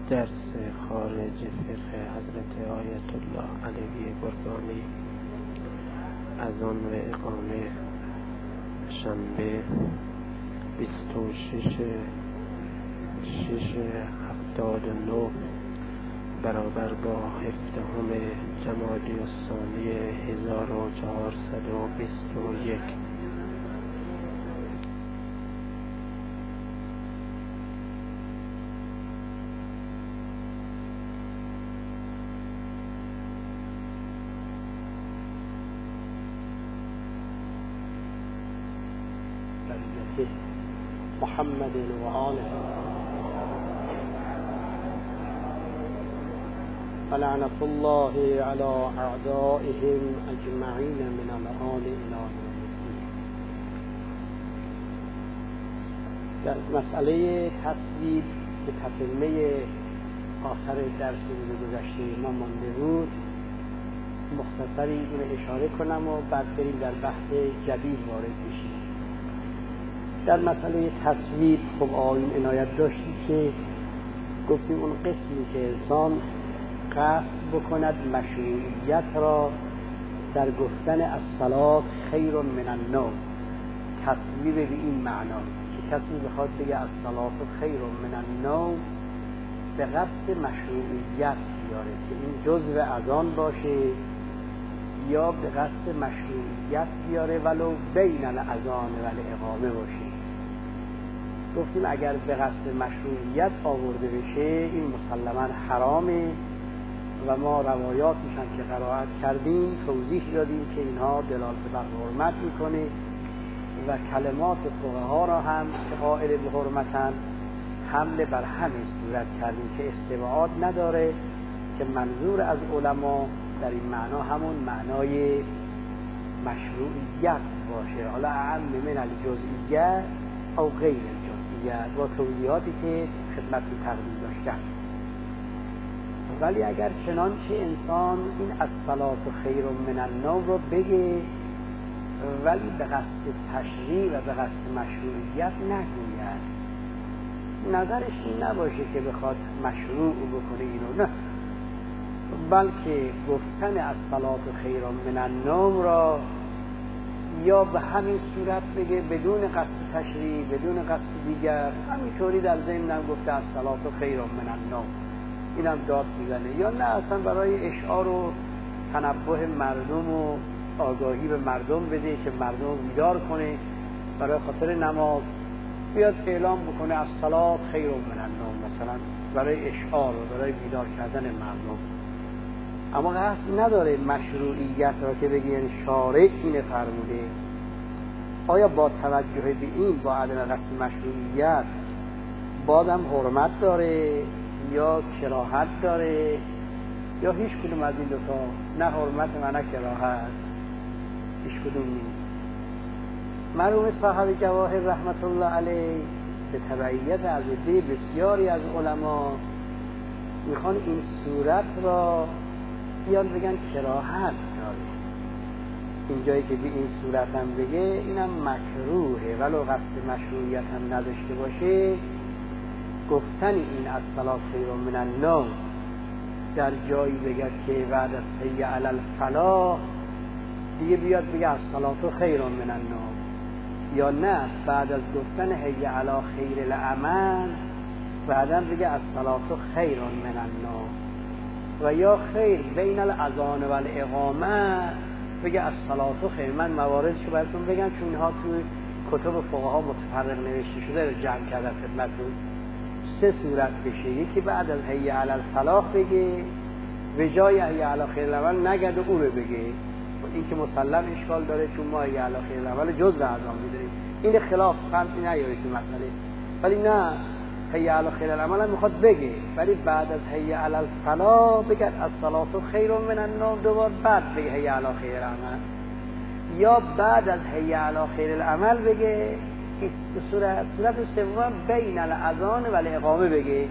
درس خارج فقه حضرت آیت الله علوی گرگانی از آن و اقامه شنبه 26/6/79 برابر با 17 جمادی الثانی 1421. محمد و آله فلعنة الله على أعدائهم أجمعين من الآن إلى يوم الدين. در مسئله تصویب که تکمله آخر درس روز گذشته ما مانده بود، مختصری این اشاره کنم و بعد بریم در بحث جدید وارد بشیم. در مسئله تصویب خب آیین عنایت داشتی که گفتیم اون قسمی که انسان قصد بکند مشروعیت را در گفتن الصلاة خیر من النوم، تصویب به این معنا که کسی بخواد بگه الصلاة خیر من النوم به قصد مشروعیت بیاره که این جزء اذان باشه یا به قصد مشروعیت بیاره ولو بین الاذان و الاقامه باشه. گفتیم اگر به قصد مشروعیت آورده بشه این مسلماً حرامه و ما روایاتشان که قرائت کردیم توضیح دادیم که اینها دلالت بر حرمت میکنه و کلمات فقها را هم که قائل به حرمتن حمل بر همین صورت کردیم که استبعاد نداره که منظور از علما در این معنا همون معنای مشروعیت باشه، حالا اعم من الجزئیه او غیر الجزئیه با توضیحاتی که خدمت تقدیم داشتم. ولی اگر چنانچه انسان این الصلاة خیر من النوم رو بگه ولی به قصد تشریع و به قصد مشروعیت نگوید، نظرش این نباشه که بخواد مشروع بکنه اینو، نه، بلکه گفتن الصلاة خیر من النوم را یا به همین صورت بگه بدون قصد تشریع بدون قصد دیگر، همینطوری در ضمن گفته الصلاة خیر من النوم اینم داد میزنه، یا نه اصلا برای اشعار و تنبه مردم و آگاهی به مردم بده که مردم بیدار کنه برای خاطر نماز بیاد اعلام بکنه الصلاة خیر من النوم مثلا برای اشعار و برای بیدار کردن مردم، اما قصد نداره مشروعیت را که بگه یعنی شارع اینه فرموده. آیا با توجه به این با عدم قصد مشروعیت بازم حرمت داره یا کراهت داره یا هیچ کدوم از این دوتا، نه حرمت و نه کراهت، هیچ کدوم نیست. مرحوم صاحب جواهر رحمت الله علیه به تبعیت از عده بسیاری از علما میخوان این صورت را بیان بگن کراهت داره، این جایی که به این صورت هم بگه اینم مکروهه ولو قصد مشروعیت هم نداشته باشه. گفتن این الصلاة خیر من النوم در جایی بگه که بعد از حی علی الفلاح دیگه بیاد بگه الصلاة خیر من النوم، یا نه بعد از گفتن حی علی خیر العمل بعدم بگه الصلاة خیر من النوم، و یا خیر بین الاذان و الاقامه بگه الصلاة خیر. من مواردشو براتون بگم چون اینها توی کتب فقها متفرق نوشته شده رو جمع کردم خدمتتون. 3 صورت بشه، یکی بعد از حی علی الفلاح بگه به جای حی علی خیر العمل نگرده او رو بگه، این که مسلم اشکال داره چون ما حی علی خیر العمل جزء اذان می‌دونیم، این خلاف فهمی نیاره تو مسئله، ولی نه حی علی خیر العمل هم میخواد بگه ولی بعد از حی علی الفلاح بگه الصلاة خیر من النوم دوبار بعد بگه حی علی خیر العمل، یا بعد از حی علی خیر العمل بگه این صورت سوم بین الاذان و الاقامه بگه.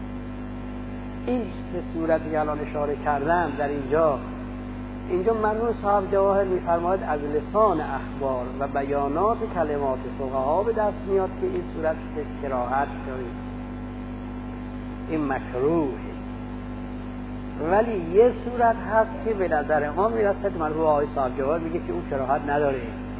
این 3 صورتی که الان اشاره کردم در اینجا مرحوم صاحب جواهر میفرماید از لسان اخبار و بیانات کلمات فقها به دست میاد که این صورت کراهت داره. این مکروه. ولی یه صورت هست که به نظر ما میرسه که مرحوم آقای صاحب جواد میگه که اون کراهت نداره.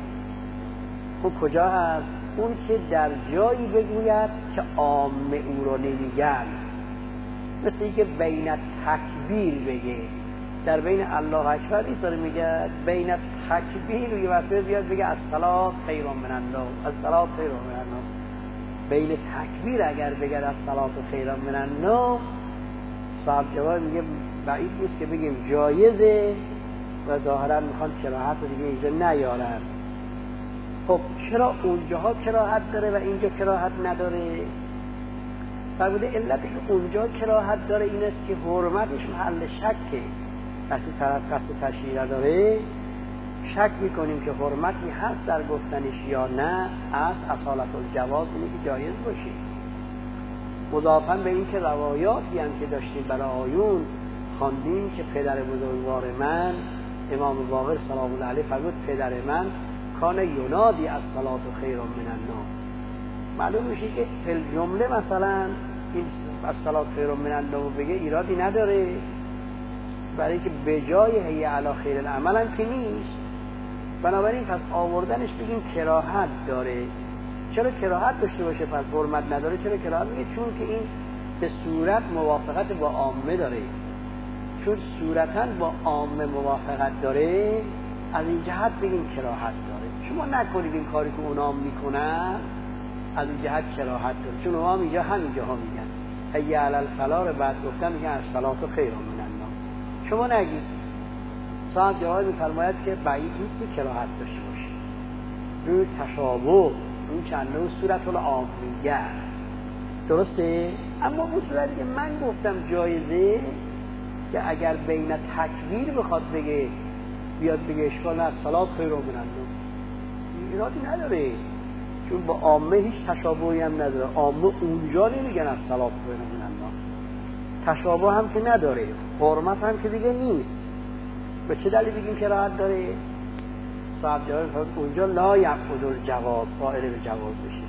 خب کجا هست؟ اون که در جایی بگوید که عامه او رو نمیگن، مثل اینکه بین تکبیر بگه، در بین الله اکبر ایستاره میگه بین تکبیر و یه وقته بیاد بگه الصلاة خیر من النوم، الصلاة خیر من النوم. بین تکبیر اگر بگه الصلاة خیر من النوم، صاحب جواد میگه بعید نیست که بگیم جایزه و ظاهرا میخوان کراهت رو دیگه اینجا نیارن. خب چرا اونجاها کراهت داره و اینجا کراهت نداره؟ فرموده علتش اونجا کراهت داره این است که حرمتش محل شکه. وقتی طرف قصد تشریع نداره شک میکنیم که حرمتی هست در گفتنش یا نه، از اصالت الجواز اینه که جایز باشه. مضافاً به این که روایاتی هم که داشتیم برای آیون خواندیم که پدر بزرگوار من امام باقر سلام الله علیه فرمود پدر من کان ینادی الصلاة خیر من النوم. معلوم میشه که فی الجمله مثلا این الصلاة خیر من النوم بگه ایرادی نداره، برای اینکه به جای حی علی خیر العمل هم که نیست. بنابراین پس آوردنش بگیم کراهت داره. چرا کراهت داشته باشه پس حرمت نداره؟ چرا کراهت میگه؟ چون که این به صورت موافقت با عامه داره. چون صورتاً با عامه موافقت داره از این جهت بگیم کراهت داره. شما نکنید این کاری که اونا میکنن، از این جهت کراهت داره. چون اونا اینجا همینجا ها میگن حی علی الفلاح، بعد گفتن میگن الصلاة خیر من النوم. شما نگید. صاحب جواد میفرماید که بعید نیست که کراهت داشته باشه. روی تشابه اون چند نوع صورت العامیه درسته؟ اما اون صورتی که من گفتم جایزه که اگر بین تکبیر بخواد بگه بیاد بگه اشکال از صلات خیر من النوم، ایرادی نداره، چون با عامه هیچ تشابهی هم نداره. عامه اونجا نمیگن از صلات خیر من النوم، تشابه هم که نداره، حرمت هم که دیگه نیست. به چه دلیل بگیم کراهت داره؟ صاحب جواد فرمود اونجا لا یعقد الجواز، قائل به جواز بشه،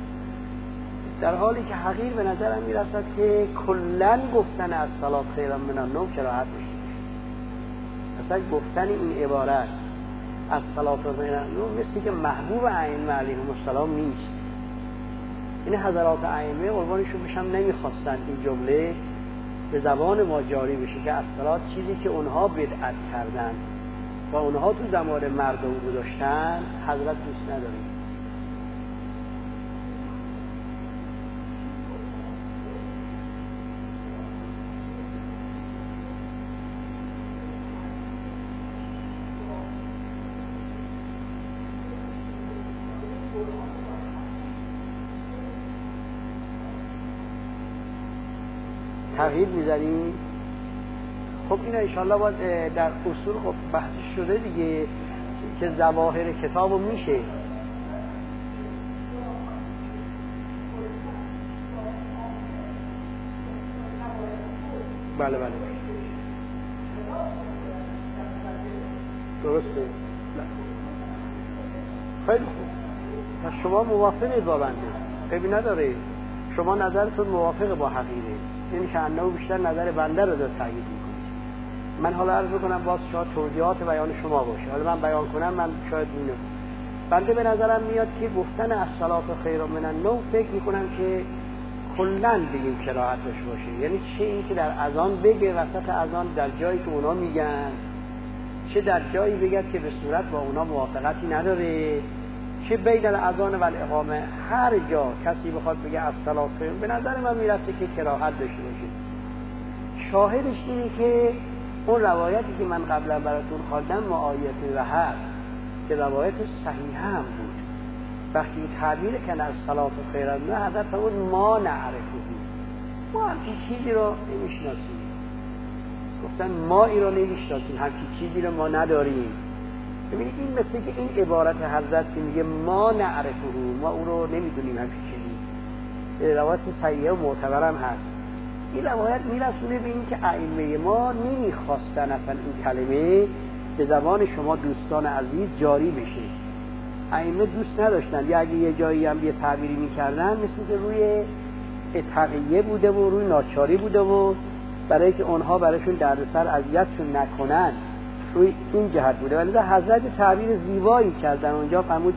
در حالی که حقیر به نظرم میرسد که کلن گفتن از صلات خیر من النوم کراهت بشه. اصلا گفتن این عبارت از صلات خیر من النوم مثل که محبوب ائمه علیهم السلام نیست. این حضرات ائمه قربانشون بشم نمیخواستن این جمله به زبان ما جاری بشه که از صلات چیزی که اونها بدعت کردن و اونها تو زمان مردم گذاشتن حضرت دوست نداره. تغییر میزنیم. خب این انشاءالله باید در اصول خب بحث شده دیگه که ظواهر کتابو میشه. بله بله درسته. خیلی خوب، پس شما موافقید با بنده؟ قیبی نداره، شما نظرتون موافق با حقیقه، این که انه بیشتر نظر بنده رو داد تایید میکنه. من حالا عرض بکنم باز شاید توضیحات بیان شما باشه، حالا من بیان کنم من شاید اینو بنده به نظرم میاد که گفتن الصلاة خیر من النوم فکر میکنم که کلاً بگیم کراهت داشته باشه. یعنی چه این که در اذان بگه وسط اذان در جایی که اونا میگن، چه در جایی بگه که به صورت با اونا موافقتی نداره، چه بین الاذان و الاقامه هر جا کسی بخواد بگه الصلاة خیر، به نظر من میرسه که کراهت داشته باشه. شاهدش اینه که اون روایتی که من قبلا براتون خواندم معایته و هست که روایت صحیح هم بود، وقتی تعبیر کنه از صلات خیر نه حضرت فرمود ما نعرفه، ما همچین چیزی رو نمیشناسیم. گفتن ما این رو نمیشناسیم، همچین چیزی رو ما نداریم. ببینید این مثل که این عبارت حضرت که میگه ما نعرفه، ما اون رو نمیدونیم همچین چیزی، روایت صحیح و معتبر هم هست. این روایت میرسونه به این که ائمه ما نمیخواستن اصلا این کلمه به زبان شما دوستان عزیز جاری بشه. ائمه دوست نداشتن، یا اگه یه جایی هم یه تعبیری میکردن مثل که روی تقیه بوده و روی ناچاری بوده و برای که اونها برایشون دردسر اذیتشون نکنن روی این جهت بوده. ولی حضرت تعبیر زیبایی کردن اونجا، فرمود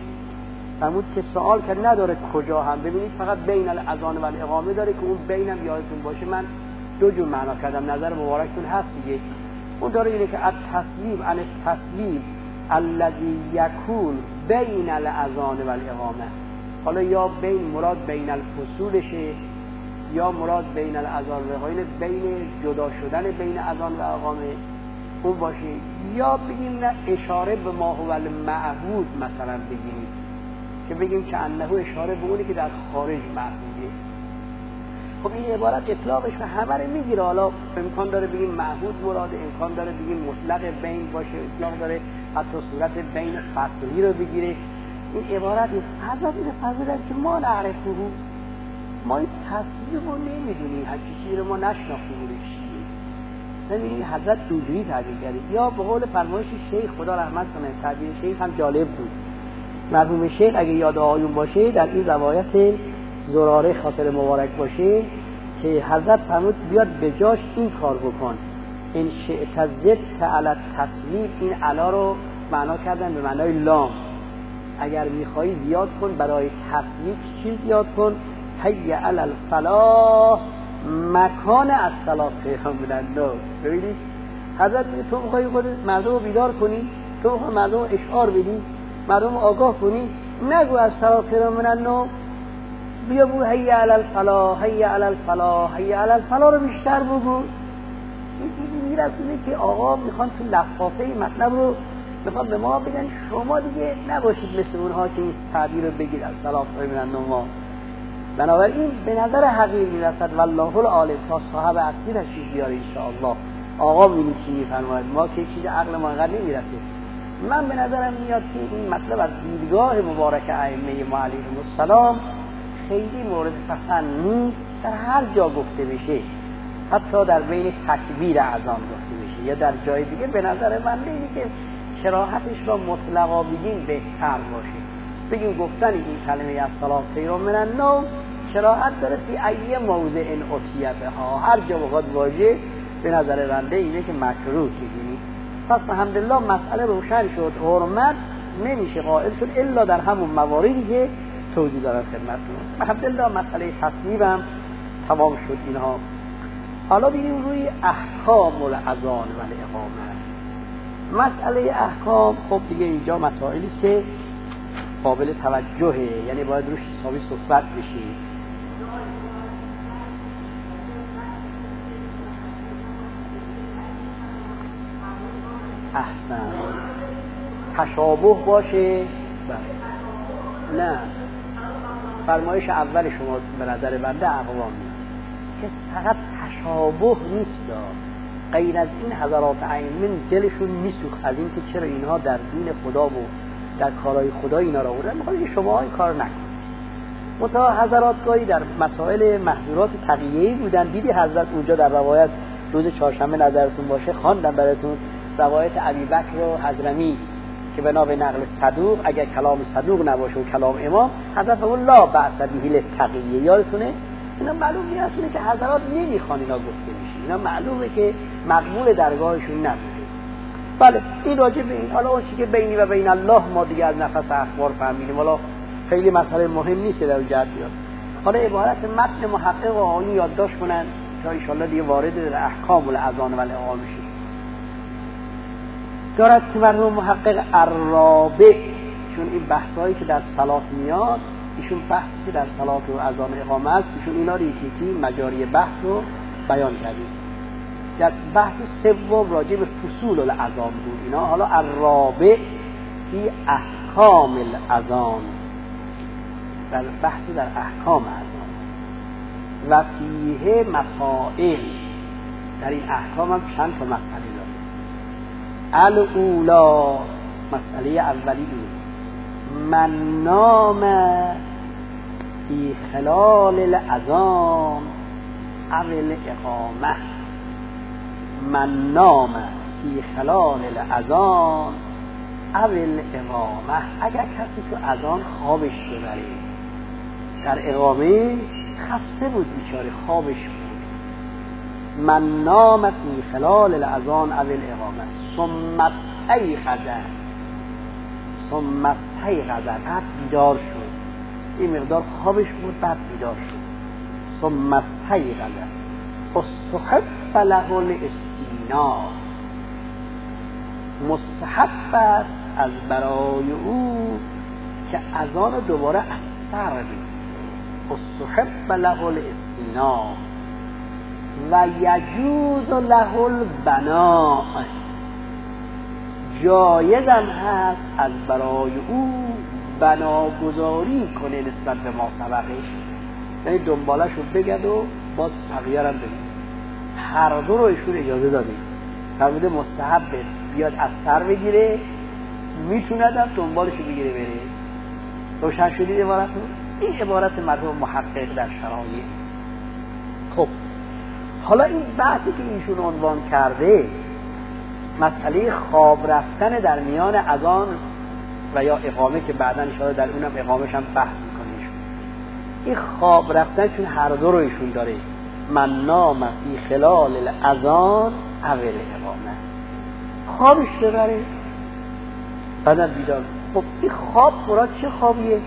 که سوال کرد نداره کجا هم، ببینید فقط بین الاذان و الاقامه داره که اون بینم یادتون باشه من دو جور معنا کردم، نظر مبارکتون هست دیگه. اون داره اینه که التسلیم الذی یکون بین الاذان و الاقامه، حالا یا بین مراد بین الفصولشه یا مراد بین الاذان و الاقامه، بین جدا شدن بین اذان و اقامه اون باشه، یا بگیم نه اشاره به ما هو المعهود مثلا بگیم که بگیم که انه اشاره به اونی که در خارج معهوده. خب این عبارت اطلاقش به همه رو میگیره، حالا امکان داره بگیم معهود مراد، امکان داره بگیم مطلق بین باشه، اطلاق داره حتی صورت بین فصلی رو بگیره. این عبارت حضرت اینو فرمودن که ما نعرفه، ما این تصویر رو نمیدونیم، حقیقی رو ما نشناختیم چیه. ببینید حضرت اینجوری تعبیر کرده، یا به قول فرمایش شیخ خدا رحمت کنه، تعبیر شیخ هم جالب بود. مرحوم شیخ اگه یاد آیون باشه در این روایت زراره خاطر مبارک باشه که حضرت فرمود بیاد به جاش این کار بکن، این شئت زدت علی التسلیم، این علا رو معنا کردن به معنای لام، اگر میخوایی زیاد کن برای تسلیم چیز زیاد کن، حی علی الفلاح مکان الصلاة خیرا من النوم. ببینید حضرت میگه تو میخوایی خود مردم رو بیدار کنی، تو میخوایی مردم رو اشعار بدی، مردم رو آگاه کنی، نگو الصلاة خیرا من النوم، بیا بگو حی علی الفلاح حی علی الفلاح حی علی الفلاح رو بیشتر بگو. این میرسونه که آقا میخوان تو لفافه مطلب رو میخوان به ما بگن شما دیگه نباشید مثل اونها که این تعبیر رو بگید الصلاة خیرا من النوم. بنابراین به نظر حقیر میرسد والله العالم تا صاحب اصلی تشریف بیاره انشاءالله. آقا ببینید چی میفرماید، ما که چیز عقل ما انقدر نمیرسه. من به نظرم میاد که این مطلب از دیدگاه مبارک ائمه ما علیهم السلام خیلی مورد پسند نیست در هر جا گفته بشه، حتی در بین تکبیر اذان گفته بشه یا در جای دیگه. به نظر من اینه که شراحتش را مطلقا بگیم بهتر باشه، بگیم گفتن این کلمه الصلاة خیرا من النوم شراحت داره فی ای موضع ان اتیه بها، هر جا بخواد واژه به نظر بنده اینه که مکروه بگیرید. پس الحمدلله مسئله روشن شد، حرمت نمیشه قائل شد الا در همون مواردی که توضیح دارم خدمتتون. الحمدلله مسئله تصویبم تمام شد اینها. حالا بریم روی احکام الاذان و الاقامه. مسئله احکام خب دیگه اینجا مسائلی است که قابل توجهه، یعنی باید روش حسابی صحبت بشه. احسن تشابه باشه. نه فرمایش اول شما به نظر بنده اقوام که فقط تشابه نیست، غیر از این حضرات ائمه دلشون میسوخت از این که چرا اینها در دین خدا و در کارهای خدا اینا را آوردن، میخواد که شما این کار نکنید. متا حضرات گاهی در مسائل محظورات تقیه‌ای بودن، دیدی حضرت اونجا در روایت روز چهارشنبه نظرتون باشه خواندم براتون روایت ابوبکر و حضرمی که بنا به نقل صدوق اگر کلام صدوق نباشه و کلام امام، حضرت فرمود لا بأس به للتقیه. یادتونه اینا معلوم میرسونه که حضرات نمیخوان اینا گفته بشه، اینا معلومه که مقبول درگاهشون نبوده. بله این راجع به این. حالا اون چیزی که بینی و بین الله ما دیگه از نفس اخبار فهمیدیم، حالا خیلی مسئله مهم نیست که در اون جهت بیاد. حالا عبارت متن محقق و آیین یادداشت کنن تا ان شاءالله دیگه وارد در احکام الاذان و الاقامه بشیم. دارد که مرحوم محقق الرابع، چون این بحثایی که در صلات میاد ایشون بحثی که در صلات و اذان و اقامه است، ایشون اینا رو یکی مجاری بحث رو بیان کردیم. در بحث سوم راجع به فصول الاذان بود اینا. حالا الرابع فی احکام الاذان، در بحث در احکام اذان و فیه مسائل، در این احکام هم چند تا مسئله داره. الاولا مسئله اولی من نام فی خلال الاذان او الاقامه، من نام فی خلال الاذان او الاقامه، اگر کسی تو اذان خوابش ببره در اقامه خسته بود بیچاره، خوابش بود. من نام فی خلال الاذان او الاقامه ثم استیقظ، بعد بیدار شد. این مقدار خوابش بود، بعد بیدار شد. ثم استیقظ استحب له الاستیناء، مستحب است از برای او که اذان دوباره از سر بگیرد. استحب له الاستیناء و یجوز له البناء، جایزم هست از برای او بناگذاری کنه نسبت به ما سبقش، یعنی دنبالش رو بگد و باز بقیه رو بگید. هر دو رو ایشون اجازه دادیم. فرموده مستحب بیاد از سر بگیره، میتوندم دنبالش رو بگیره بره. روشن شدید عبارت رو؟ این عبارت مرحوم محقق در شرایع. خب حالا این بحثی که ایشون عنوان کرده، مسئله خواب رفتن در میان اذان و یا اقامه که بعداً انشاءالله در اونم اقامهش هم بحث میکنه ایشون. این خواب رفتن چون هر دو رو ایشون داره، من نام فی خلال الاذان او الاقامه، خوابش ببره بعداً بیدار. خب این خواب مراد چه خوابیه؟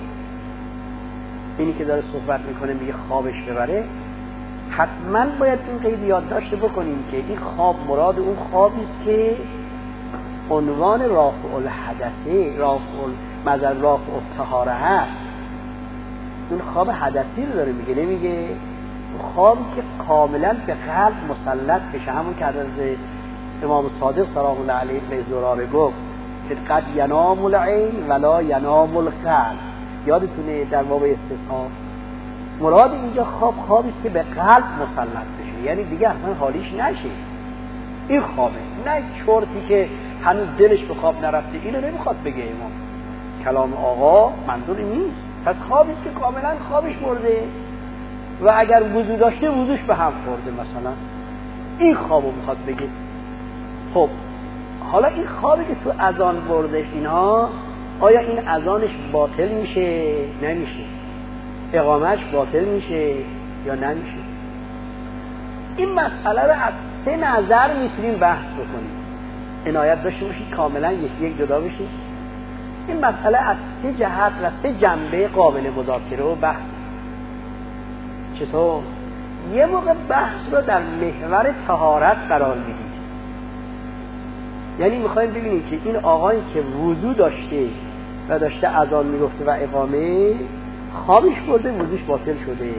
اینی که داره صحبت میکنه میگه خوابش ببره، حتما باید این قید یادداشت بکنیم که این خواب مراد اون خوابی است که عنوان رافع الحدثه، رافع الطهاره هست. اون خواب حدثی رو داره میگه، نمیگه خوابی که کاملا به قلب مسلط بشه، همون که از امام صادق سلام الله علیه به زراره گفت که قد ینام العین ولا ینام القلب. یادتونه در باب استصحاب مراد اینجا خوابی است که به قلب مسلط بشه، یعنی دیگه اصلا حالیش نشه. این خوابه، نه چرتی که هنوز دلش به خواب نرفته. اینو نمیخواد بگه امام، کلام آقا منظوری نیست. پس خوابی است که کاملا خوابش برده و اگر وضو داشته وضوش به هم خورده مثلا، این خوابو میخواد بگه. خب حالا این خوابی که تو اذان بردش اینها، آیا این اذانش باطل میشه؟ نمیشه. اقامهش باطل میشه یا نمیشه؟ این مسئله رو از 3 نظر میتونیم بحث بکنیم. عنایت داشته باشید کاملا یک جدا بشید. این مسئله از 3 جهت و 3 جنبه قابل مذاکره و بحث. چطور؟ یه موقع بحث رو در محور طهارت قرار میدید، یعنی میخوایم ببینیم که این آقایی که وضو داشته و داشته اذان میگفته و اقامه، خوابش برده، وضوش باطل شده.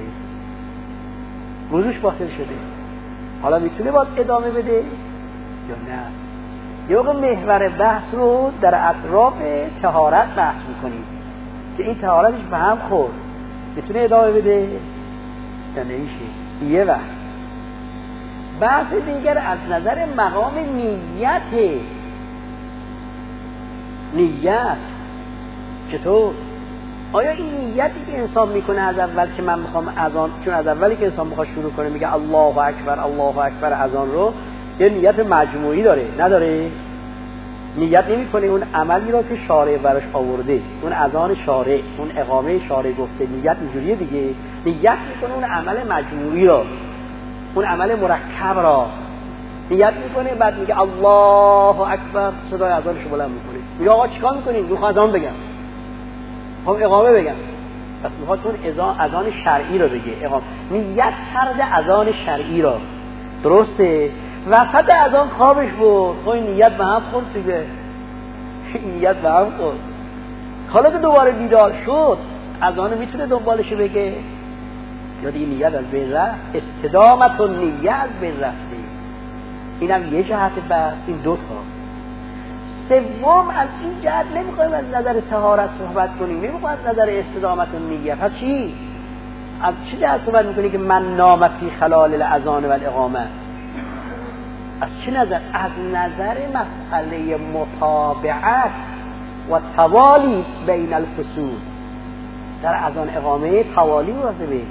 حالا میتونه باید ادامه بده یا نه؟ یه موقع محور بحث رو در اطراف طهارت بحث میکنیم که این طهارتش به هم خورد، میتونه ادامه بده یا نمیشه. یه وقت بحث دیگر از نظر مقام نیت. چطور؟ آیا این نیتی که انسان میکنه از اول که من میخوام اذان، چون از اولی که انسان میخواد شروع کنه میگه الله اکبر اذان رو، یه نیت مجموعی داره نداره؟ نیت نمیکنه اون عملی را که شارع براش آورده، اون اذان شارع، اون اقامه شارع گفته، نیت اینجوریه دیگه. نیت میکنه اون عمل مجموعی را، اون عمل مرکب را نیت میکنه، بعد میگه الله اکبر، صدای اذانش رو بلند میکنه. میگه آقا چیکار میکنین؟ میخوام اذان بگم، میخوام اقامه بگم. پس میخواد اون اذان شرعی رو بگه. اقامه نیت کرده اذان شرعی را، درسته؟ وسط اذان خوابش بود، خب این نیت به هم خورد دیگه. نیت به هم خورد. حالا که دوباره بیدار شد، اذان میتونه دنبالش بگه یا دیگه نیت از بین رفت؟ استدامت النیه از بین رفته. اینم یه جهت بحث. این 2 تا. سوم از این جهت نمیخوایم از نظر طهارت صحبت کنیم، نمیخوایم از نظر استدامت النیه. پس چی؟ از چی جهت صحبت میکنی که من نام فی خلال الاذان و الاقامه؟ از چه نظر؟ از نظر مسئله متابعت و توالی بین الفصول. در اذان اقامه توالی لازمه،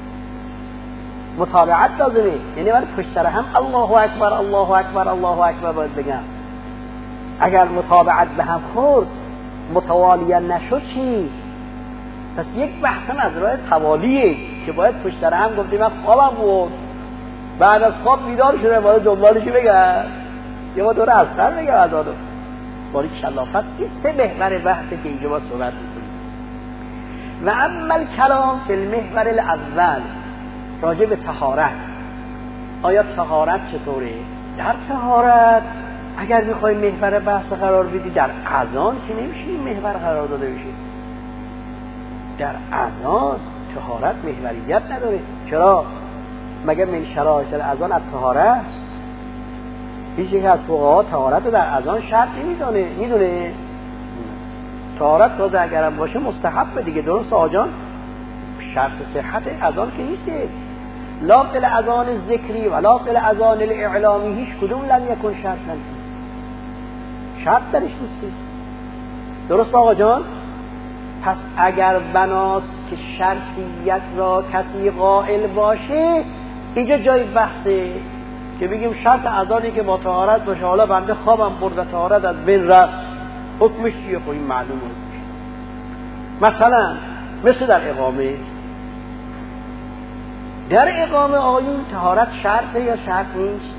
متابعت لازمه، یعنی من پشت سر هم الله اکبر الله اکبر الله اکبر باید بگم. اگر متابعت به هم خورد، متوالیه نشد چی؟ پس یک بحثم از راه توالیه که باید پشت سر هم گفتیم من خوابم بود، بعد از خواب بیدار شده باید دنبالشی بگم یه ما دوره از سر بگم از آدم باری کلافت. این سه محور بحثه که اینجا ما صحبت میکنیم. و اما کلام فی المحور الاول راجع به طهارت. آیا طهارت چطوره؟ در طهارت اگر میخوای محور بحث قرار بدی در اذان که نمیشه این محور قرار داده بشه. در اذان طهارت محوریت نداره. چرا؟ مگر من شرایط الاذان الطهاره است؟ هیچ یک از فقها طهارت رو در اذان شرط میدونه. طهارت تازه اگرم باشه مستحب دیگه. درست آجان شرط صحت اذان که نیسته. لا فی الاذان الذکری ولا فی الاذان الاعلامی، هیچ کدوم لم یکن شرط درش نیسته. درست آقا جان؟ پس اگر بناست که شرطیت را کسی قائل باشه، اینجا جای بحثه که بگیم شرط اذانی که با طهارت باشه. حالا بنده خوابم برد و طهارت از بین رفت، حکمش چیه؟ خب این معلومه. مثلا مثل در اقامه. در اقامه آیون طهارت شرطه یا شرط نیست؟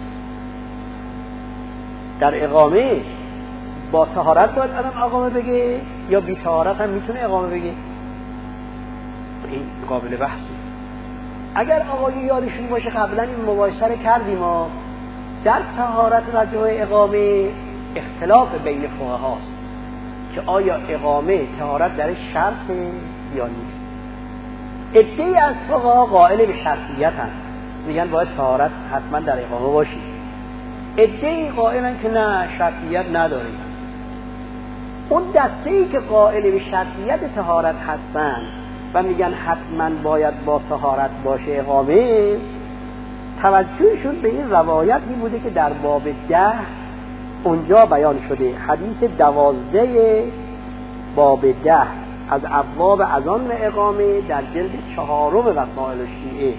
در اقامه با طهارت باید آدم اقامه بگه یا بی طهارت هم میتونه اقامه بگه؟ این قابل بحثه. اگر آقای یادشون باشه قبلا این مباحثه رو کردیم ما در طهارت و جای اقامه اختلاف بین فقهاست که آیا اقامه طهارت درش شرطه یا نیست. عده‌ای از فقها قائل به شرطیت هستند، میگن باید طهارت حتما در اقامه باشی. عده‌ای قائلن که نه شرطیت نداره. اون دسته‌ای که قائل به شرطیت طهارت هستن و میگن حتما باید با طهارت باشه اقامه، توجهشون به این روایتی بوده که در باب 10 اونجا بیان شده. حدیث 12 باب 10 از ابواب اذان و اقامه در جلد 4 وسائل الشیعه.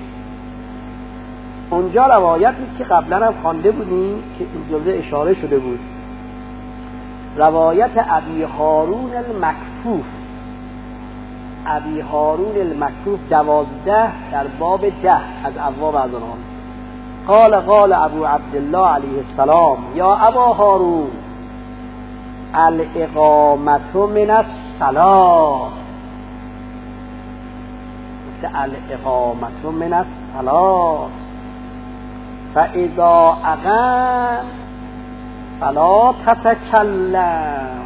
اونجا روایتی که قبلا هم خوانده بودیم که این جلده اشاره شده بود، روایت ابی هارون المکفوف. ابی هارون المکفوف 12 در باب 10 از ابواب اذان. قال ابو عبدالله علیه السلام یا ابا هارون الاقامت من الصلاة. الاقامت من الصلاة فاذا اقام فلا تتکلم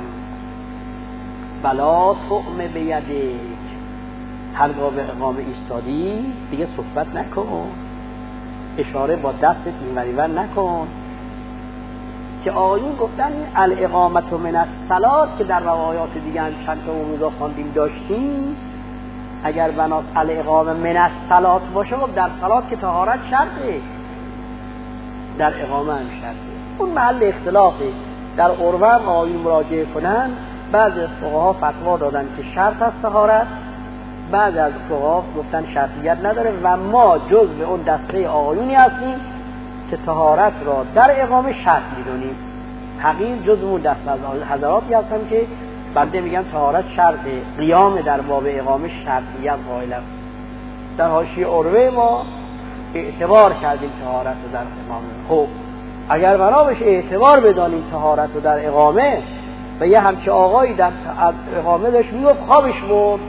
ولا طعم بیدک. هرگاه به اقامه ایستادی دیگه صحبت نکن، اشاره با دستت اینوریور نکن. که آیون گفتن این الاقامت من الصلاة که در روایات دیگه هم چند تا موضوع خواندیم داشتیم، اگر بناس الاقامه من الصلاة باشه خب در صلات که طهارت شرطه، در اقامه هم شرطه. اون محل اختلافه. در عربه هم آیون مراجعه کنن، بعض فقها فتوا دادن که شرط است طهارت، بعض از فقها گفتن شرطیت نداره و ما جزء اون دسته آیونی هستیم که طهارت را در اقامه شرط میدونیم. حقیقی جزء اون دسته از حضراتی هستن که بنده میگن طهارت شرطه، قیام در باب اقامه شرطیت قائلم. در حاشیه عربه ما اعتبار کردیم طهارت رو در اقامه. خب اگر بنا بشه اعتبار بدانیم طهارت رو در اقامه و یه همچه آقایی در اقامه داشت میگفت خوابش بود،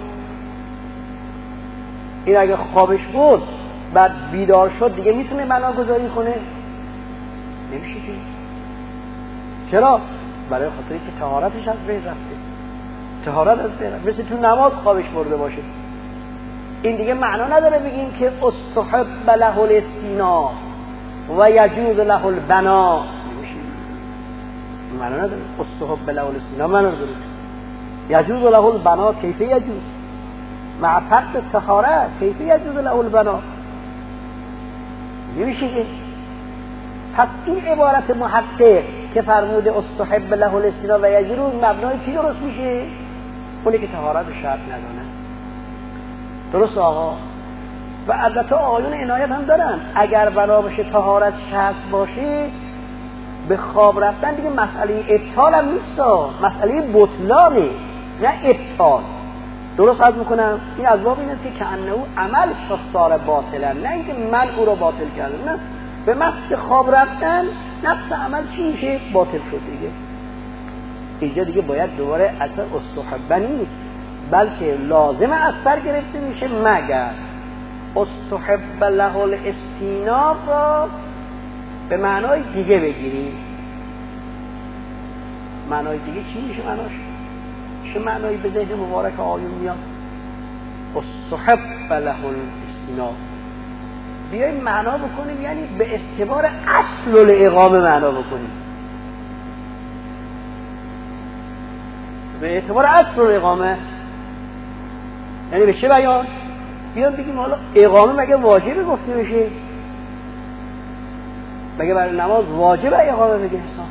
این اگه خوابش بود بعد بیدار شد دیگه میتونه بنا گذاری کنه؟ نمیشه که. چرا؟ برای خاطری که طهارتش از بین رفته. طهارت از بین رفته. مثل تو نماز خوابش برده باشه. این دیگه معنا نداره بگیم که استحب له الاستینا و یجوز له البنا. معنا نداره. استحب له الاستینا معنا نداره. یجوز له البنا کیف یجوز؟ مع فقد الطهارت کیف یجوز له البنا؟ نمیشه که. پس این عبارت محقق که فرموده استحب له الاستینا و یجوز مبنای کی درست میشه؟ اونی که طهارت رو شرط ندانه. درست آقا؟ و البته آیون عنایت هم دارن اگر بنا باشه طهارت شرط باشه به خواب رفتن دیگه مسئله ابطال هم نیست، مسئله بطلانه نه ابطال. درست عرض میکنم این از باب اینه که انه عمل صار باطلا، نه اینکه من او رو باطل کردم، نه، به محض خواب رفتن نفس عمل چی میشه؟ باطل شد دیگه. اینجا دیگه باید دوباره اثر استحبه نیست، بلکه لازم اثر گرفته میشه مگر استحب له الاستیناب را به معنای دیگه بگیریم. معنای دیگه چی میشه معناش؟ چه معنایی به ذهن مبارک آیون میاد؟ استحب له الاستیناب بیاییم معنا بکنیم، یعنی به اعتبار اصل الاقامه معنا بکنیم، به اعتبار اصل الاقامه. یعنی به چه بیان؟ بیان بگیم حالا اقامه مگه واجبه گفته بشه؟ مگه برای نماز واجبه اقامه بگه حساب؟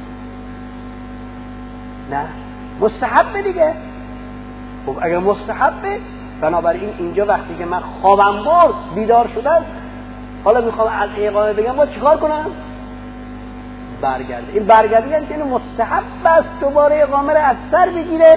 نه، مستحبه دیگه. خب اگر مستحبه، بنابراین اینجا وقتی که من خوابم برد بیدار شدم، حالا میخوام از اقامه بگم باید چیکار کنم؟ برگرده. این برگردی یعنی که مستحب است دوباره اقامه رو از سر بگیره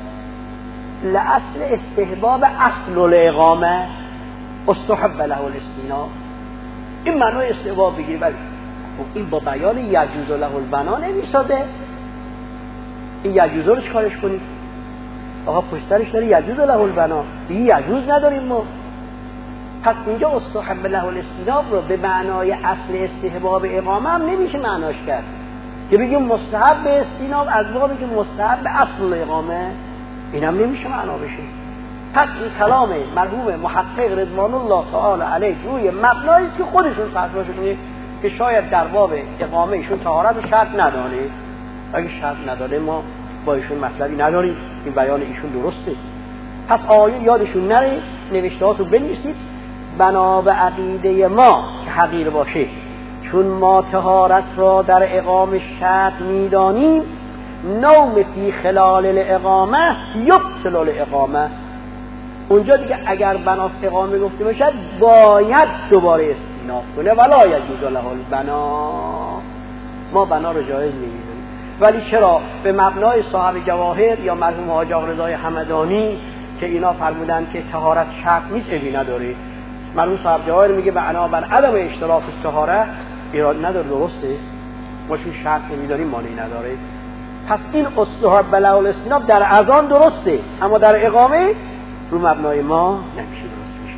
لأصل استحباب اصل الاقامه استحب له الاستیناب. این معنای استحباب بگیره. ولی خب این با بیان یجوز له البنا نمیساده. این یجوز رو چیکارش کنیم؟ آقا پشترش داره یجوز له البنا، دیگه یجوز نداریم ما. پس اینجا استحب له الاستیناب رو به معنای اصل استحباب اقامه هم نمیشه معناش کرد که بگیم مستحب به استیناب از بابی که مستحب به اصل اقامه، این هم نمیشه معنا بشه. پس این کلام مرحوم محقق رضوان الله تعالی علیه روی مبنایی که خودشون فتوا شده که شاید در باب اقامه ایشون طهارت شرط نداره. اگه شرط نداره ما با ایشون مطلبی نداریم، این بیان ایشون درسته. پس آیون یادشون نره، نوشتهاتو بنویسید. بنا به عقیده ما که حقیر باشه، چون ما طهارت را در اقامه شرط میدانیم، نوم فی خلال الاقامه یبطل الاقامه. اونجا دیگه اگر بناست اقامه گفته باشد باید دوباره استیناب کنه، ولا یجوز له البنا. ما بنا رو جایز نمیدونیم. ولی چرا؟ به مبنای صاحب جواهر یا مرحوم حاج آقا رضای همدانی که اینا فرمودن که طهارت شرط نیست، ابی نداره. مرحوم صاحب جواهر میگه بنابر عدم اشتراک طهارت ایراد نداره، درسته؟ ما چون شرط نمیداریم مانعی نداره. پس این استحب له الاستیناب در اذان درسته، اما در اقامه رو مبنای ما نمیشه درست میشه.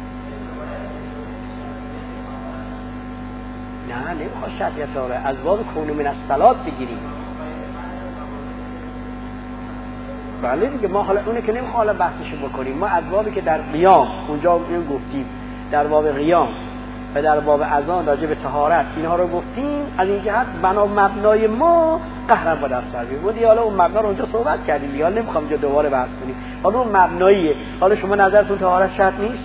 نه نمیخواد شرطیت داره، از باب کون من الصلات بگیریم. بله دیگه، ما حالا اونه که نمیخواد حالا بحثشو بکنیم. ما از بابی که در قیام اونجا این گفتیم، در باب قیام و در باب اذان راجع به طهارت اینها رو گفتیم، از این جهت بنا مبنای ما قهرن با دست بردیم. بودی حالا اون مبنا رو اونجا صحبت کردیم، حالا نمیخوام اینجا دوباره بحث کنیم. حالا اون مبناییه. حالا شما نظرتون طهارت شرط نیست،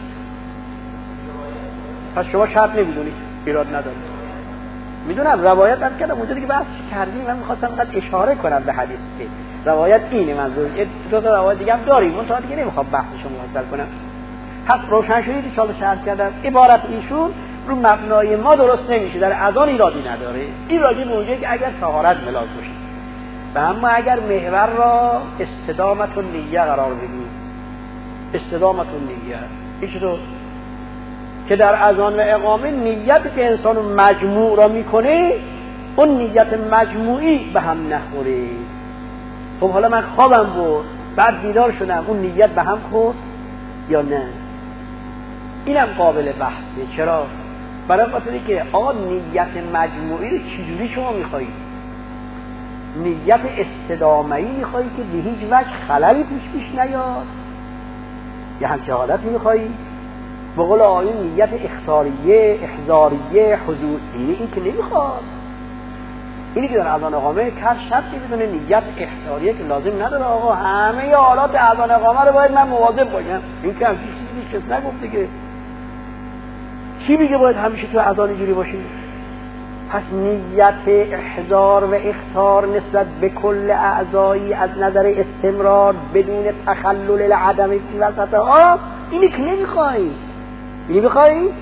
پس شما شرط نمیدونید، ایراد نداره. میدونم روایت هم کردم اونجا دیگه بحث کردیم. من میخواستم فقط اشاره کنم به حدیث که روایت اینه، منظور دو تا روایت دیگه هم داریم، اون تا دیگه نمیخوام بحثشو مفصل کنم. پس روشن شدید ان شاء الله شرح کردم. عبارت ایشون رو مبنای ما درست نمیشه، در اذان ایرادی نداره. این راجع به اونجایی که اگر طهارت ملاک باشه. و اما اگر محور را استدامت النیه قرار بدیم، استدامت النیه این چطور؟ که در اذان و اقامه نیت که انسان مجموع را میکنه، اون نیت مجموعی به هم نخوره. خب حالا من خوابم بود، بعد بیدار شدم، اون نیت به هم خورد یا نه؟ اینم قابل بحثه. چرا؟ برای خاطری که آقا نیت مجموعی رو چجوری شما میخوایید؟ نیت استدامه‌ای میخوایید که به هیچ وجه خللی پیش نیاد؟ یا همچه حالتی میخوایید؟ به قول آیون نیت اختاریه، احضاریه، حضوریه، این که نمیخواد. اینی که در اذان اقامه کار شرطی بدونه نیت احضاریه که لازم نداره آقا همه حالات اذان اقامه رو باید من مواظب باشم. این که همچین چیزی کس نگفت دیگه. کی میگه باید همیشه تو اذان اینجوری باشی؟ پس نیت احضار و اختار نسبت به کل اعضایی از نظر استمرار بدون تخلل العدم فی وسطها، اینی که نمیخوایی. اینی میخوایی؟ نه.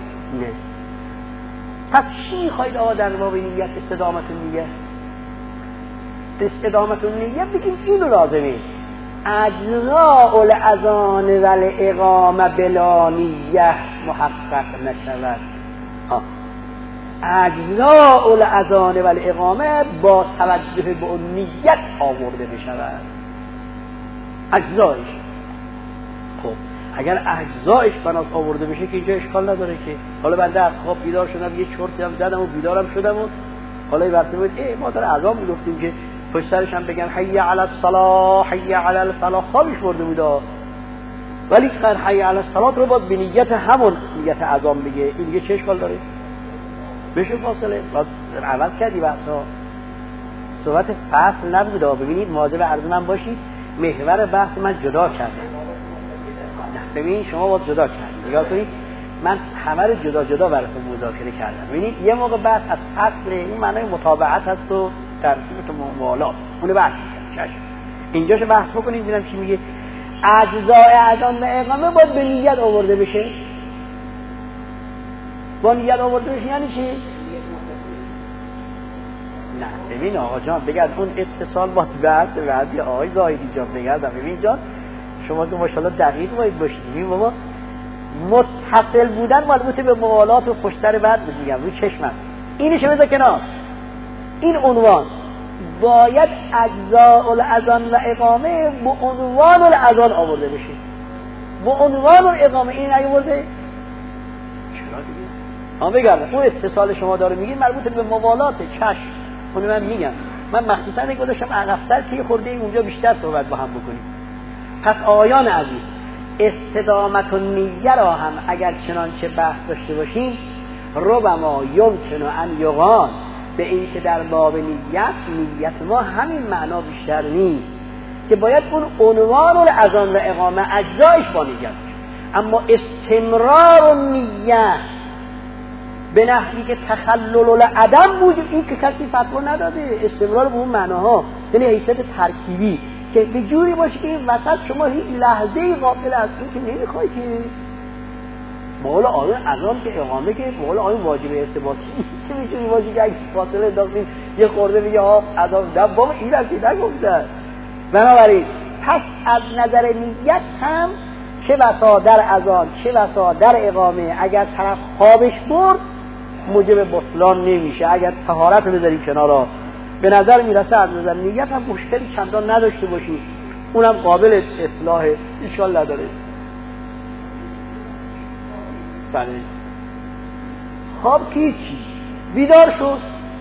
پس چی میخواید آقا در باب نیت استدامت النیه؟ استدامت النیه بگیم اینو لازمه. اجزاء الاذان و الاقامه بلا نیه محقق نشود. اجزاء الاذان و الاقامه با توجه به اون نیت آورده بشود. اجزایش. خب اگر اجزایش بناس آورده بشه که اینجا اشکال نداره که حالا بنده از خواب بیدار شدم یه چرتی هم زدم و بیدارم شدم و حالا این وقتی بود ما در اذان میگفتیم که پشت سرش هم بگن حی علی الصلاة حی علی الفلاح، خوابش برده بود. ولی خیر حی علی الصلاة رو باید به نیت همون نیت اذان بگه. این دیگه چه اشکال داره؟ بشه فاصله باید عوض کردی بحثا. صحبت فصل نبود. ببینید مواظب عرض من باشید، محور بحث من جدا کردم. ببینید شما باید جدا کردید. نگاه کنید من همه رو جدا جدا براتون مذاکره کردم. ببینید یه موقع بحث از فصل این معنای متابعت هست و ترتیب تو موالات اونو بحث می‌کنم. اینجاشو بحث بکنید ببینم چی میگه. اجزاء اذان و اقامه باید به نیت آورده بشه. با نیت آورده بشه یعنی چی؟ نه ببین آقا جان بگرد اون اتصال با بعد آقای زاهدی جان بگردم. ببین جان شما که ماشاءالله دقیق باید باشید. ببین بابا متصل بودن مربوط به موالات و پشت سر بعد میگم روی چشمم. اینش بذار کنار. این عنوان باید اجزاء الاذان و اقامه با عنوان الاذان آورده بشه. با عنوان الاقامه این نیاورده چرا دیگه؟ بگردم اون اتصال شما داره میگید مربوط به موالات چشم. اون من میگم من مخصوصا نگذاشتم عقب‌تر که خورده اونجا بیشتر صحبت با هم بکنیم. پس آیان عزیز استدامت و نیه را هم اگر چنانچه بحث داشته باشیم ربما یمکن ان یقال به این که در باب نیت ما همین معنا بیشتر نیست که باید اون عنوان الاذان و اقامه اجزایش با نیت، اما استمرار نیه به نحوی که تخلل العدم وجود این که کسی فتوا نداده. استمرار به اون معناها یعنی حیثیت ترکیبی که به جوری باشه که این وسط شما هیچ لحظه‌ای غافل از این که نمیخوای که مولا آیون اذان که اقامه که مولا آیون واجب استباطی که میتونی واجب اگه فاصله انداختیم یه خورده میگه اذان ده بابا این هم که نگفتن. بنابراین پس از نظر نیت هم چه بسا در اذان چه بسا در اقامه اگر طرف خوابش برد موجب بطلان نمیشه. اگر طهارت رو بذاریم کنارا به نظر میرسه از نظر نیت هم مشکلی چندان نداشته باشید، اونم قابل اصلاح انشالله نداره. بله خواب کی چی بیدار شد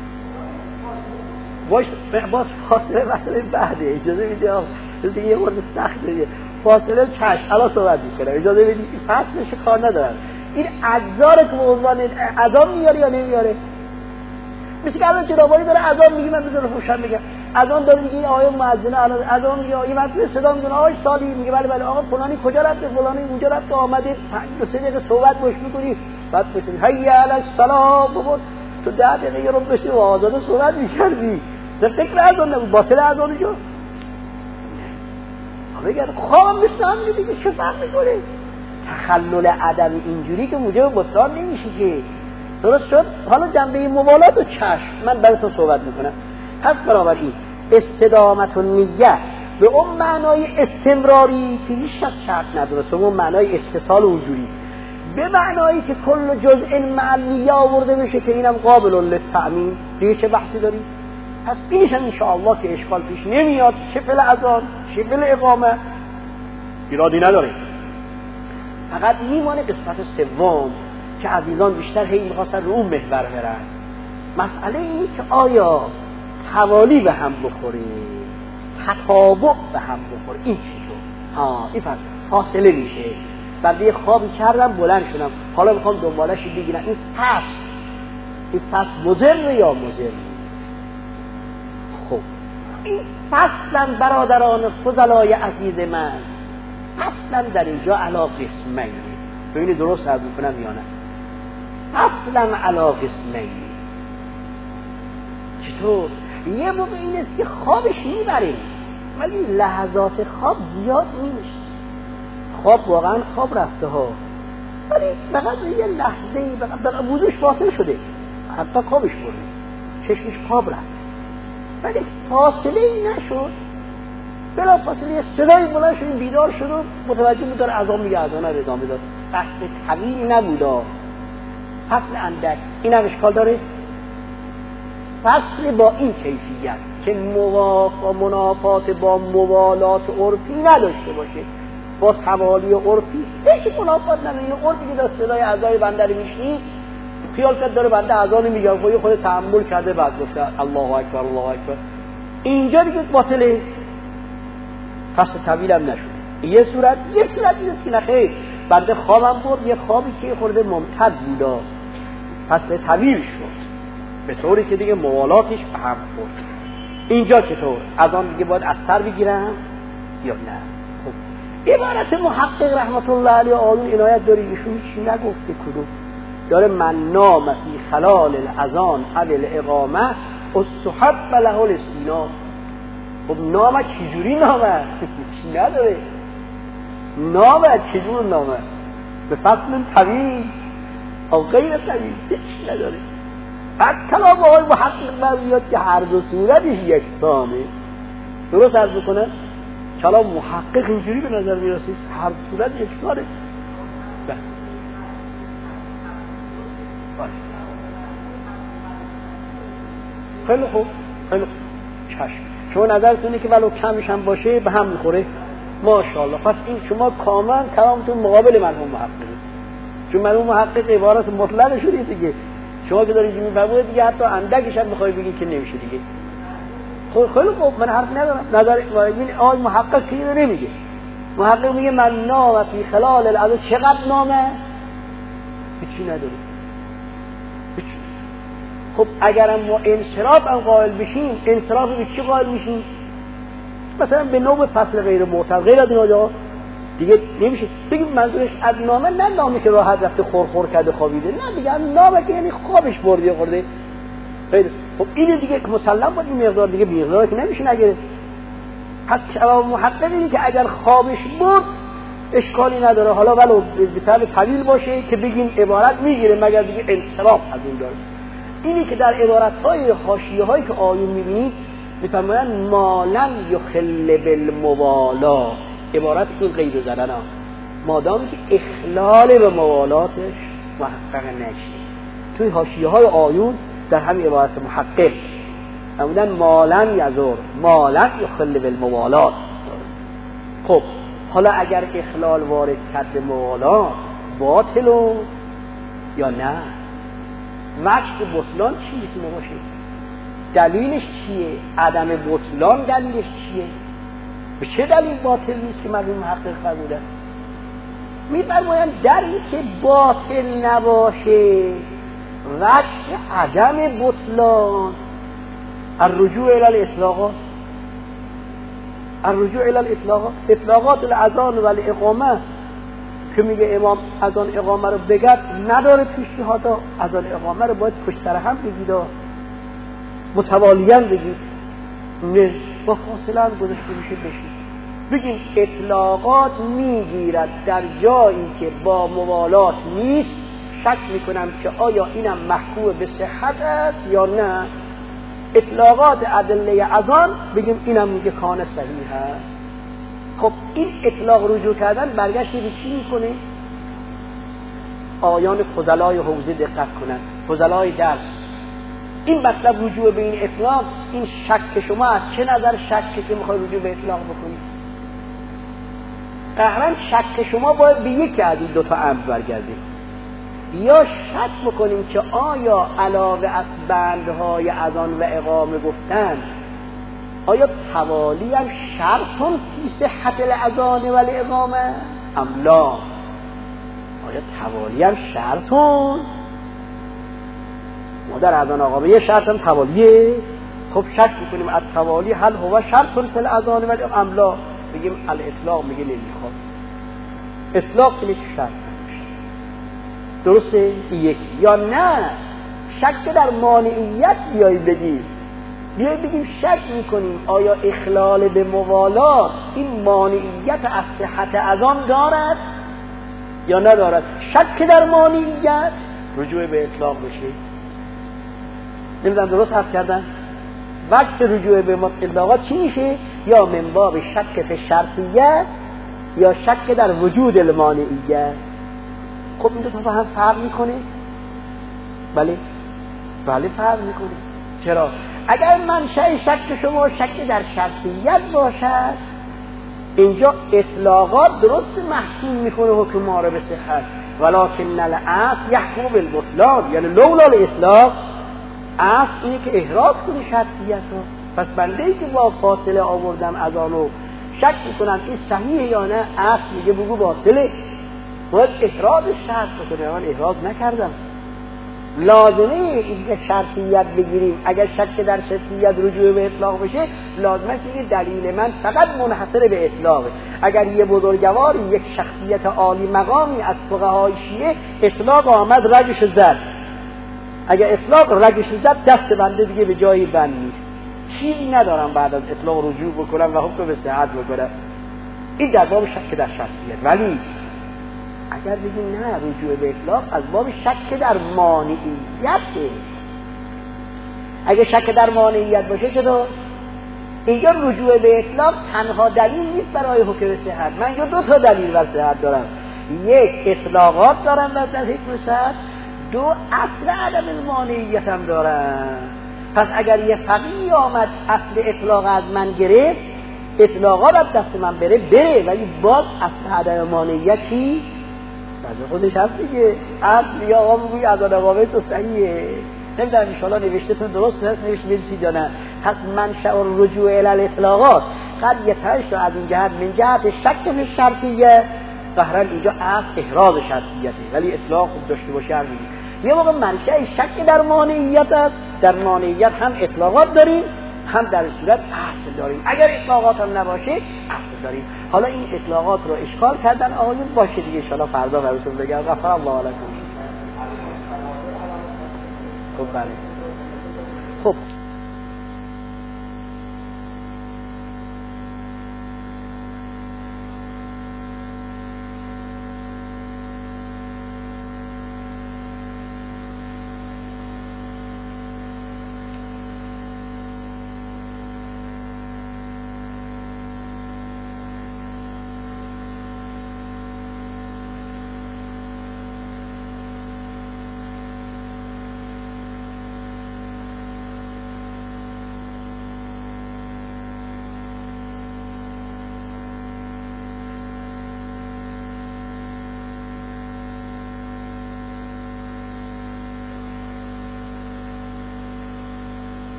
باز فاصله بعده اجازه میده دیگه یه مورد سخت دیگه فاصله چشم الان صحبت میکنم اجازه بدید این فصلش کار ندارم. این اجزاره که به عنوان اذان میاره یا نمیاره؟ میشه که الان جنابالی داره اذان میگه من بذارم روشن بگم اذان داره میگه این آقای مؤذنه الان اذان میگه این مسئله صدا میکنه آقای سالی میگه بله آقا فلانی کجا رفته فلانی اونجا رفته آمده 5 دقیقه صحبت باش میکنی بعد میگی حی علی الصلاه بابا تو 10 دقیقه یه رو بشی و آزاد صحبت میکردی در فکر اذان نبود باطل اذان جو بگن خواب مثل هم دیگه چه فرق میکنه؟ تخلل عدم اینجوری که موجب بطلان نمیشه که درست شد. حالا جنبه موالات و چشم من براتون صحبت میکنم. پس بنابراین استدامت و نیه به اون معنای استمراری که هیچ کس شرط نداره، اون معنای اتصال وجودی به معنایی که کل جزء مع نیه آورده بشه که اینم قابل للتأمین دیگه چه بحثی داریم؟ پس اینش هم انشاءالله که اشکال پیش نمیاد چه فل اذان چه فل اقامه ایرادی نداره. فقط میمانه قسمت سوم که عزیزان بیشتر هی میخواستن رو اون محور برن. مسئله اینه که آیا توالی به هم بخوره تطابق به هم بخوره این چی شد؟ این فاصله میشه بعد یه خوابی کردم بلند شدم حالا میخوام دنبالش بگیرم این پس مضر یا مضر؟ خب این فصلا برادران فضلای عزیز من اصلا در اینجا علا قسمه ببینید درست عرض میکنم یا نه اصلا علا قسمه چطور؟ یه موقع این است که خوابش میبریم ولی لحظات خواب زیاد نیست. خواب واقعا خواب رفته ها ولی فقط یه لحظه فقط وضوش فاصله شده حتی خوابش برده چشمش خواب رفت ولی فاصله ای نشد بلافاصله صدای بلند شد، بیدار شد و متوجه بود داره اذان میگه، اذان رو ادامه داد. فصل طویل نبودا، فصل اندک. این هم اشکال داره. فصل با این کیفیت که منافات با موالات عرفی نداشته باشه، با توالی عرفی هیچ منافات نداره. این عرفی که داره صدای اعضای بنده رو میشنید، خیال کرد داره بنده اذان میگه، خود تأمل کرده بعد گفته الله اکبر الله اکبر. اینجا دیگه باطله، فصل طویل هم نشد. یه صورت دیست که نخیر بنده خوابم برد، یه خوابی که خورده ممتد بودا، فصل طویل شد به طوری که دیگه موالاتش به هم خورد. اینجا چطور؟ اذان دیگه باید از سر بگیرم یا نه؟ خب عبارت محقق رحمت الله علیه آیون عنایت داره، ایشون چی نگفته کدوم داره؟ من نام فی خلال الاذان او الاقامه استحب له الاستینام. خب نامه چجوری نامه؟ چی نداره؟ نامه چجور نامه؟ به فصل طویل او غیر طویل هیچ نداره. بعد کلام آقای محقق برمیاد که هر دو صورتش یکسانه. درست عرض بکنه کلام محقق اینجوری به نظر میرسید هر صورت یکسانه. خیلی خوب، خیلی خوب، چشم. شما نظرتونه که ولو کمش هم باشه به هم میخوره، ماشاءالله. پس این شما کاملا کلامتون مقابل مرحوم محققه، چون مرحوم محقق عبارت مطلق شده دیگه. شما که دارید میفرمایید دیگه حتی اندکش هم میخوای بگید که نمیشه دیگه. خیلی خوب، من حرف ندارم. نظر آقای محقق که نمیگه. محقق میگه من نام فی خلال الاذان. چقدر نامه؟ هیچی نداره. خب اگرم ما انصراف هم قائل بشیم، انصراف به چی قائل میشیم؟ مثلا به نوع فصل غیر معتبر، غیر از اینا دیگه نمیشه بگیم منظورش از نامه نه نامی که راحت رفته خورخور کرده خوابیده، نه دیگه نامه که یعنی خوابش بردی خورده. خب این دیگه مسلم بود این مقدار دیگه مقدار که نمیشه نگرفت. پس کلام محقق اینه که اگر خوابش برد اشکالی نداره، حالا ولو به طرف طویل باشه که بگیم عبارت میگیره مگر دیگه انصراف از اون داره. اینی که در عبارت‌های حاشیه‌هایی که آیون می‌بینید می‌فرمایند ما لم یخل بالموالات، عبارت این قید زدن ها، مادامی که اخلال به موالاتش محقق نشه. توی حاشیه‌های آیون در همین عبارت محقق فرمودن ما لم یزور ما لم یخل بالموالات. خب حالا اگر اخلال وارد کرد به موالات باطل یا نه؟ وجه بطلان چی میتونه باشه؟ دلیلش چیه؟ عدم بطلان دلیلش چیه؟ به چه دلیل باطل نیست که مرحوم محقق فرمودن؟ میفرمایند در این که باطل نباشه وجه عدم بطلان الرجوع الی الاطلاقات، الرجوع الی الاطلاقات، اطلاقات الاذان و الاقامه که میگه امام اذان اقامه رو بگد نداره پیشنهادا، اذان اقامه رو باید پشت سر هم بگید، متوالیاً بگید، نه با فاصله هم گذاشته میشه بشید. بگیم اطلاقات میگیرد در جایی که با موالات نیست، شک میکنم که آیا اینم محکوم به صحت است یا نه. اطلاقات ادله اذان بگیم اینم میگه کان صحیح است. خب این اطلاق رجوع کردن برگشتی به چی میکنه؟ آیان فضلای حوزه دقت کنن، فضلای درس. این مطلب رجوع به این اطلاق، این شک شما از چه نظر شک که میخوای رجوع به اطلاق بکنید؟ قهرن شک شما باید به یکی از این دوتا امر برگردید. یا شک بکنیم که آیا علاوه از بندهای اذان و اقامه گفتن آیا توالی هم شرطون فی صحت الاذان و الاقامه ام لا؟ آیا توالی هم شرطون؟ ما در اذان اقامه یه شرط هم توالیه. خب شک میکنیم از توالی هل هو شرطون فی الاذان و الاقامه ام لا؟ بگیم الاطلاق میگه نمیخواد. اطلاق اینه که شرط درسته؟ یک یا نه شک در مانعیت بیایی بگیم، بیایی بگیم شک میکنیم آیا اخلال به موالات این مانعیت از صحت اذان دارد یا ندارد. شک در مانعیت رجوع به اطلاق بشه. نمیدونم درست حرف کردن؟ وقت رجوع به اطلاقات چی میشه؟ یا من باب شک فی شرطیه یا شک در وجود المانعیه. خب این دو تا هم فرق میکنه؟ بله فرق میکنه. چرا؟ اگر منشأ شک شما شک در شرطیت باشد، اینجا اطلاقات درست محکوم میکنه حکم ما رو به صحت، ولکن الاصل یحکم بالبطلان، یعنی لولا الاطلاق اصل اینه که احراز کنی شرطیت رو. پس بنده‌ای که با فاصله آوردم از آنو شک میکنم این صحیحه یا نه، اصل میگه بگو باطله، باید احراز شرط بکنه. من احراز نکردم. لازمه اینکه شرطیت بگیریم، اگر شک در شرطیت رجوع به اطلاق بشه، لازمه اینکه دلیل من فقط منحصر به اطلاقه. اگر یه بزرگواری، یک شخصیت عالی مقامی از فقهای شیعه اطلاق آمد رجش زد، اگر اطلاق رجش زد دست بنده دیگه به جایی بند نیست، چیزی ندارم بعد از اطلاق رجوع بکنم و حکم به صحت بکنم. این در باب شک در شرطیت. ولی اگر بگیم نه، رجوع به اطلاق از باب شک در مانعیته. اگه شک در مانعیت باشه چطور؟ اینجا رجوع به اطلاق تنها دلیل نیست برای حکم صحت. من اینجا دو تا دلیل بر صحت دارم، یک اطلاقات دارم در حکم صحت، دو اصل عدم المانعیت هم دارم. پس اگر یه فقیه آمد اصل اطلاق از من گرفت، اطلاقات از دست من بره، ولی باز اصل عدم مانعیت چی؟ از خودش هست دیگه. اصل یا آقا بگوی از آنقامه تو صحیحه، نمیدونم انشاءالله نوشته تون درست هست، نوشته بریسید یا نه. پس منشأ الرجوع الی الاطلاقات قد یتعش از این جهت من جهت شک فی شرطیه، ظاهرا اینجا اصل احراز شرطیته، ولی اطلاق خوب داشته باشه هر میگه. یه موقع منشأ شک در مانعیت است، در مانعیت هم اطلاقات داریم، هم در صورت اصل داریم. اگر اطلاقات هم نباشه اصل داریم. حالا این اطلاقات رو اشکال کردن آقایون، باشه دیگه ان شاءالله فردا براتون بگم. غفر الله علیکم. خب بله. خب